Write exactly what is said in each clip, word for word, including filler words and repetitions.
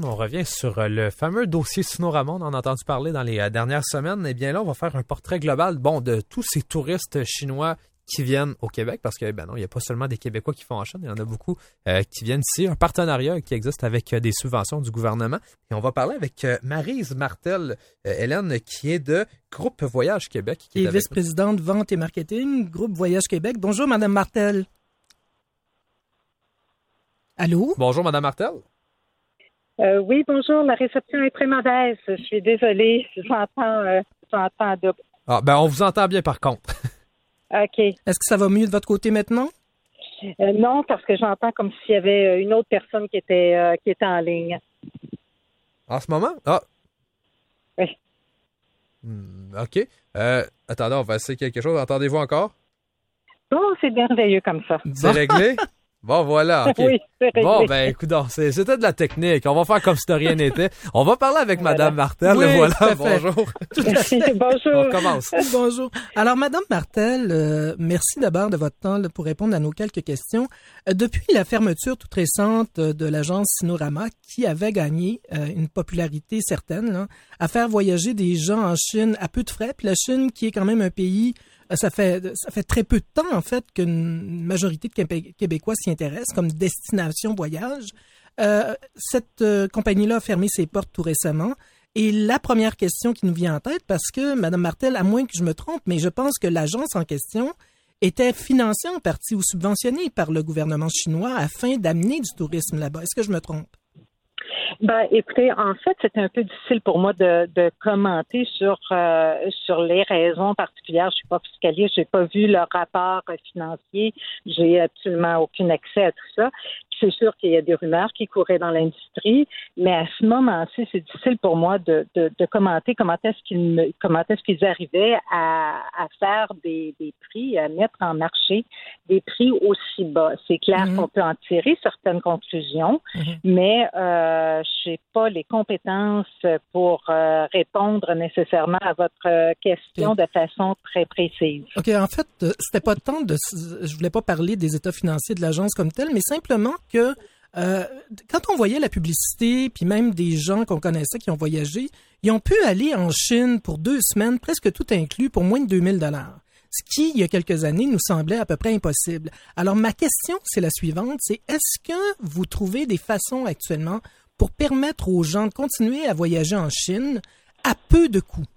on revient sur le fameux dossier Sino-Ramon. On en a entendu parler dans les dernières semaines. Eh bien là, on va faire un portrait global bon, de tous ces touristes chinois qui viennent au Québec, parce que ben non, il n'y a pas seulement des Québécois qui font en Chine, il y en a beaucoup euh, qui viennent ici. Un partenariat qui existe avec euh, des subventions du gouvernement. Et on va parler avec euh, Maryse Martel, euh, Hélène, qui est de Groupe Voyage Québec. Qui et est vice-présidente vente et marketing, Groupe Voyage Québec. Bonjour, Madame Martel. Allô? Bonjour, Madame Martel. Euh, oui, bonjour. La réception est très mauvaise. Je suis désolée. J'entends, euh, j'entends double. Ah, ben, on vous entend bien par contre. OK. Est-ce que ça va mieux de votre côté maintenant? Euh, non, parce que j'entends comme s'il y avait une autre personne qui était, euh, qui était en ligne. En ce moment? Ah. Oui. Hmm, OK. Euh, attendez, on va essayer quelque chose. Entendez-vous encore? Oh, c'est merveilleux comme ça. C'est réglé? Bon, voilà. Okay. Oui, c'est réglé. Bon, ben, écoute, c'est, c'était de la technique. On va faire comme si de rien n'était. On va parler avec voilà. Madame Martel. Oui, voilà. tout à fait. Bonjour. Tout à fait. Bonjour. On commence. Bonjour. Alors, Madame Martel, euh, merci d'abord de votre temps là, pour répondre à nos quelques questions. Euh, depuis la fermeture toute récente euh, de l'agence Sinorama, qui avait gagné euh, une popularité certaine, là, à faire voyager des gens en Chine à peu de frais, puis la Chine qui est quand même un pays Ça fait ça fait très peu de temps, en fait, qu'une majorité de Québécois s'y intéressent comme destination voyage. Euh, cette euh, compagnie-là a fermé ses portes tout récemment. Et la première question qui nous vient en tête, parce que, Mme Martel, à moins que je me trompe, mais je pense que l'agence en question était financée en partie ou subventionnée par le gouvernement chinois afin d'amener du tourisme là-bas. Est-ce que je me trompe? Ben, écoutez, en fait, c'est un peu difficile pour moi de, de commenter sur euh, sur les raisons particulières. Je suis pas fiscaliste, j'ai pas vu le rapport financier, j'ai absolument aucun accès à tout ça. C'est sûr qu'il y a des rumeurs qui couraient dans l'industrie, mais à ce moment-ci, c'est difficile pour moi de, de, de commenter comment est-ce qu'ils me, comment est-ce qu'ils arrivaient à, à faire des, des prix, à mettre en marché des prix aussi bas. C'est clair mm-hmm. qu'on peut en tirer certaines conclusions, mm-hmm. mais euh, je n'ai pas les compétences pour euh, répondre nécessairement à votre question okay. de façon très précise. OK, en fait, c'était pas tant de... Je voulais pas parler des états financiers de l'agence comme telle, mais simplement que euh, quand on voyait la publicité, puis même des gens qu'on connaissait qui ont voyagé, ils ont pu aller en Chine pour deux semaines, presque tout inclus, pour moins de deux mille dollars. Ce qui, il y a quelques années, nous semblait à peu près impossible. Alors, ma question, c'est la suivante, c'est est-ce que vous trouvez des façons actuellement pour permettre aux gens de continuer à voyager en Chine à peu de coûts?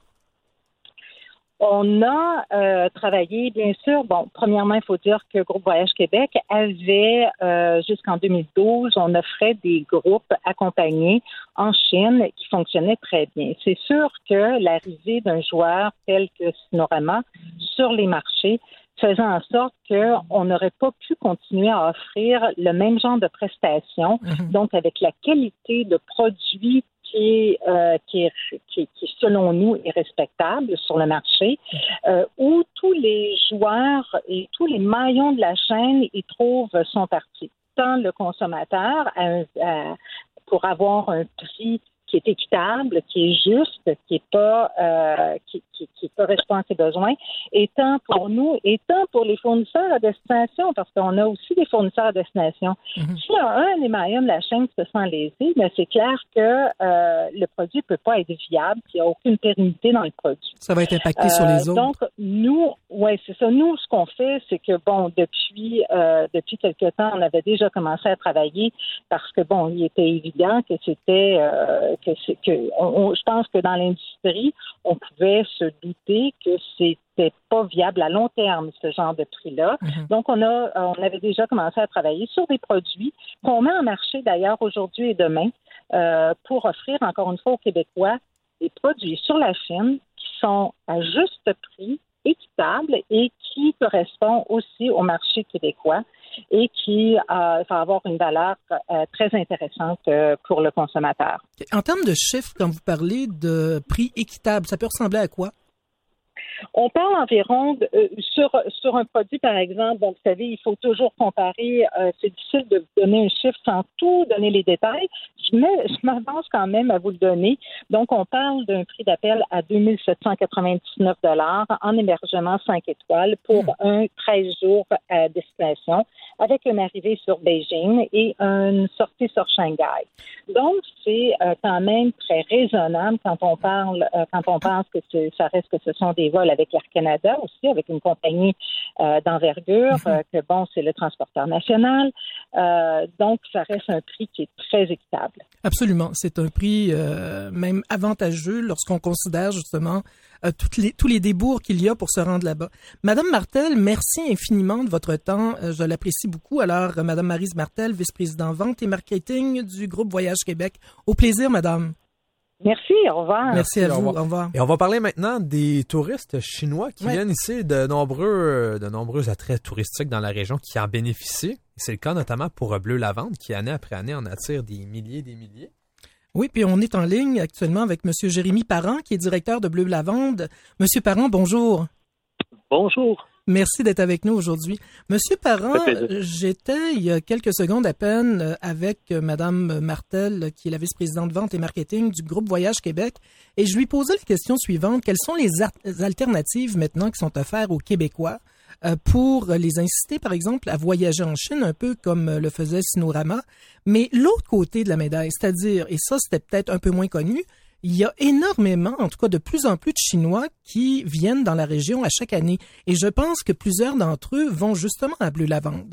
On a euh, travaillé, bien sûr, bon, premièrement, il faut dire que Groupe Voyage Québec avait, euh, jusqu'en deux mille douze, on offrait des groupes accompagnés en Chine qui fonctionnaient très bien. C'est sûr que l'arrivée d'un joueur tel que Sinorama sur les marchés faisait en sorte qu'on n'aurait pas pu continuer à offrir le même genre de prestations, mm-hmm. donc avec la qualité de produits qui est, euh, qui, est, qui, qui, selon nous, est respectable sur le marché, euh, où tous les joueurs et tous les maillons de la chaîne y trouvent son parti. Tant le consommateur, à, à, pour avoir un prix qui est équitable, qui est juste, qui est pas, euh, qui, qui, qui correspond à ses besoins, et tant pour nous, et tant pour les fournisseurs à destination, parce qu'on a aussi des fournisseurs à destination. Mm-hmm. Si un des maillons de la chaîne se sent lésé, ben c'est clair que euh, le produit peut pas être viable, qu'il n'y a aucune pérennité dans le produit. Ça va être impacté euh, sur les autres. Donc, nous, ouais, c'est ça. Nous, ce qu'on fait, c'est que, bon, depuis, euh, depuis quelque temps, on avait déjà commencé à travailler parce que, bon, il était évident que c'était, euh, que c'est que on, on, je pense que dans l'industrie, on pouvait se douter que c'était pas viable à long terme, ce genre de prix-là. Mm-hmm. Donc, on a on avait déjà commencé à travailler sur des produits qu'on met en marché d'ailleurs aujourd'hui et demain euh, pour offrir encore une fois aux Québécois des produits sur la Chine qui sont à juste prix, équitables et qui correspondent aussi au marché québécois et qui euh, va avoir une valeur euh, très intéressante euh, pour le consommateur. En termes de chiffres, quand vous parlez de prix équitable, ça peut ressembler à quoi? On parle environ de, euh, sur sur un produit, par exemple. Donc, vous savez, il faut toujours comparer. Euh, c'est difficile de vous donner un chiffre sans tout donner les détails. Je, mets, je m'avance quand même à vous le donner. Donc, on parle d'un prix d'appel à deux mille sept cent quatre-vingt-dix-neuf dollars en hébergement cinq étoiles pour mmh. un treize jours à destination, avec une arrivée sur Beijing et une sortie sur Shanghai. Donc, c'est euh, quand même très raisonnable quand on parle, euh, quand on pense que c'est, ça reste que ce sont des vols avec Air Canada aussi, avec une compagnie euh, d'envergure, mm-hmm. euh, que bon, c'est le transporteur national. Euh, donc, ça reste un prix qui est très équitable. Absolument. C'est un prix euh, même avantageux lorsqu'on considère justement euh, toutes les, tous les débours qu'il y a pour se rendre là-bas. Madame Martel, merci infiniment de votre temps. Euh, je l'apprécie beaucoup. Alors, euh, Madame Maryse Martel, vice-présidente vente et marketing du groupe Voyage Québec. Au plaisir, Madame. Merci, au revoir. Merci, Merci à vous, au revoir. au revoir. Et on va parler maintenant des touristes chinois qui ouais. viennent ici, de nombreux de nombreux attraits touristiques dans la région qui en bénéficient. C'est le cas notamment pour Bleu Lavande qui, année après année, en attire des milliers et des milliers. Oui, puis on est en ligne actuellement avec M. Jérémy Parent, qui est directeur de Bleu Lavande. Monsieur Parent, bonjour. Bonjour. Merci d'être avec nous aujourd'hui. Monsieur Parent, j'étais il y a quelques secondes à peine avec Madame Martel, qui est la vice-présidente vente et marketing du groupe Voyage Québec, et je lui posais la question suivante. Quelles sont les alternatives maintenant qui sont offertes aux Québécois pour les inciter, par exemple, à voyager en Chine, un peu comme le faisait Sinorama, mais l'autre côté de la médaille, c'est-à-dire, et ça c'était peut-être un peu moins connu, il y a énormément, en tout cas de plus en plus de Chinois qui viennent dans la région à chaque année. Et je pense que plusieurs d'entre eux vont justement à Bleu Lavande.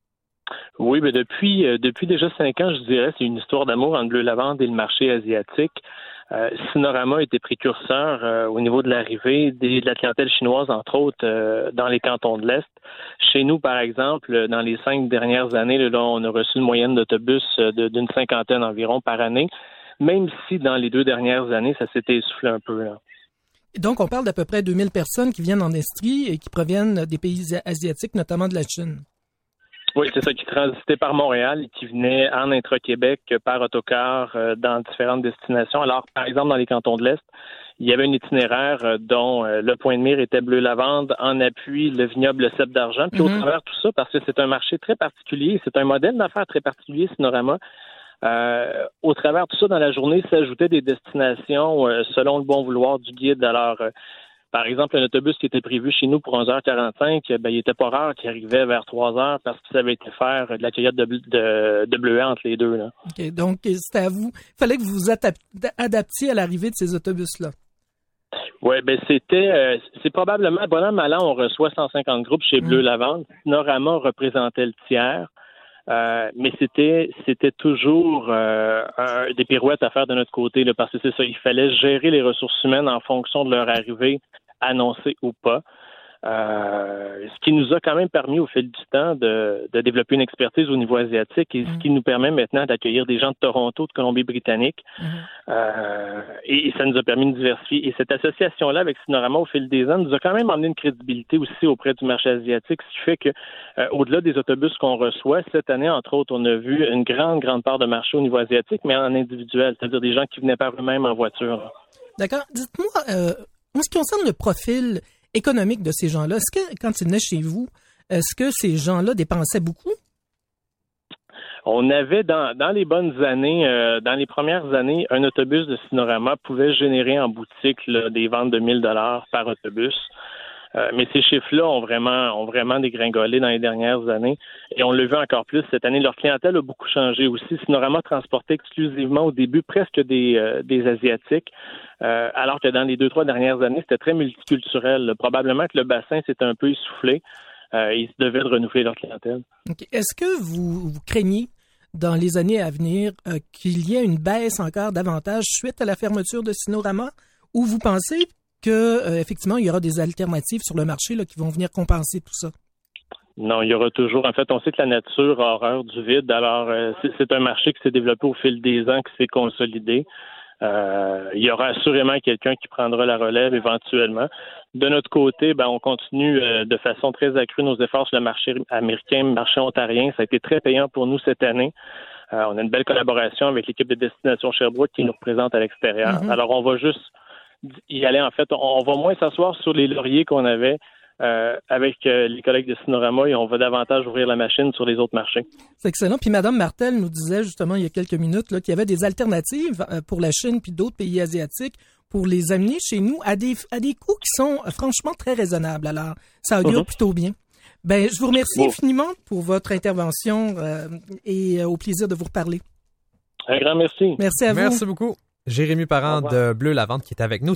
Oui, mais depuis euh, depuis déjà cinq ans, je dirais, c'est une histoire d'amour entre Bleu Lavande et le marché asiatique. Euh, Sinorama était précurseur euh, au niveau de l'arrivée des, de la clientèle chinoise, entre autres, euh, dans les cantons de l'Est. Chez nous, par exemple, dans les cinq dernières années, là, on a reçu une moyenne d'autobus de, d'une cinquantaine environ par année. Même si dans les deux dernières années, ça s'était essoufflé un peu. Là. Donc, on parle d'à peu près deux mille personnes qui viennent en Estrie et qui proviennent des pays asiatiques, notamment de la Chine. Oui, c'est ça, qui transitaient par Montréal et qui venaient en intra-Québec par autocar euh, dans différentes destinations. Alors, par exemple, dans les cantons de l'Est, il y avait un itinéraire euh, dont euh, le point de mire était Bleu Lavande, en appui le vignoble Le Cep d'Argent. Puis mm-hmm. au travers de tout ça, parce que c'est un marché très particulier, c'est un modèle d'affaires très particulier, Sinorama. Euh, au travers de tout ça, dans la journée, s'ajoutaient des destinations euh, selon le bon vouloir du guide. Alors, euh, par exemple, un autobus qui était prévu chez nous pour onze heures quarante-cinq, ben, il était pas rare qu'il arrivait vers trois heures parce que ça avait été faire de la cueillette de, de, de bleuets entre les deux. Là. OK, donc c'était à vous. Il fallait que vous vous adaptiez à l'arrivée de ces autobus-là. Oui, ben c'était euh, c'est probablement, bon an, mal an, on reçoit cent cinquante groupes chez mmh. Bleu Lavande. Sinorama représentait le tiers. Euh, mais c'était c'était toujours euh, un, des pirouettes à faire de notre côté, là, parce que c'est ça, il fallait gérer les ressources humaines en fonction de leur arrivée, annoncée ou pas. Euh, ce qui nous a quand même permis au fil du temps de, de développer une expertise au niveau asiatique et mmh. ce qui nous permet maintenant d'accueillir des gens de Toronto, de Colombie-Britannique. Mmh. Euh, et, et ça nous a permis de diversifier. Et cette association-là avec Sinorama au fil des ans nous a quand même emmené une crédibilité aussi auprès du marché asiatique, ce qui fait que euh, au-delà des autobus qu'on reçoit, cette année, entre autres, on a vu une grande, grande part de marché au niveau asiatique, mais en individuel, c'est-à-dire des gens qui venaient par eux-mêmes en voiture. D'accord. Dites-moi, euh, en ce qui concerne le profil économique de ces gens-là, est-ce que, quand ils venaient chez vous, est-ce que ces gens-là dépensaient beaucoup? On avait, dans, dans les bonnes années, euh, dans les premières années, un autobus de Sinorama pouvait générer en boutique là, des ventes de mille dollars par autobus. Euh, mais ces chiffres-là ont vraiment, ont vraiment dégringolé dans les dernières années. Et on l'a vu encore plus cette année. Leur clientèle a beaucoup changé aussi. Sinorama transportait exclusivement au début presque des, euh, des Asiatiques. Euh, alors que dans les deux, trois dernières années, c'était très multiculturel. Là. Probablement que le bassin s'est un peu essoufflé. Euh, ils devaient de renouveler leur clientèle. Okay. Est-ce que vous, vous craignez, dans les années à venir, euh, qu'il y ait une baisse encore davantage suite à la fermeture de Sinorama? Ou vous pensez que euh, effectivement, il y aura des alternatives sur le marché là, qui vont venir compenser tout ça? Non, il y aura toujours. En fait, on sait que la nature a horreur du vide. Alors, euh, c'est, c'est un marché qui s'est développé au fil des ans, qui s'est consolidé. Euh, il y aura assurément quelqu'un qui prendra la relève éventuellement. De notre côté, ben, on continue euh, de façon très accrue nos efforts sur le marché américain, le marché ontarien. Ça a été très payant pour nous cette année. Euh, on a une belle collaboration avec l'équipe de Destination Sherbrooke qui nous représente à l'extérieur. Mm-hmm. Alors, on va juste y aller. En fait, on va moins s'asseoir sur les lauriers qu'on avait euh, avec euh, les collègues de Cinorama et on va davantage ouvrir la machine sur les autres marchés. C'est excellent. Puis Mme Martel nous disait justement il y a quelques minutes là, qu'il y avait des alternatives pour la Chine puis d'autres pays asiatiques pour les amener chez nous à des à des coûts qui sont euh, franchement très raisonnables. Alors, ça augure mm-hmm. plutôt bien. Ben, je vous remercie bon. infiniment pour votre intervention euh, et euh, au plaisir de vous reparler. Un grand merci. Merci à vous. Merci beaucoup. Jérémy Parent de Bleu Lavande qui est avec nous.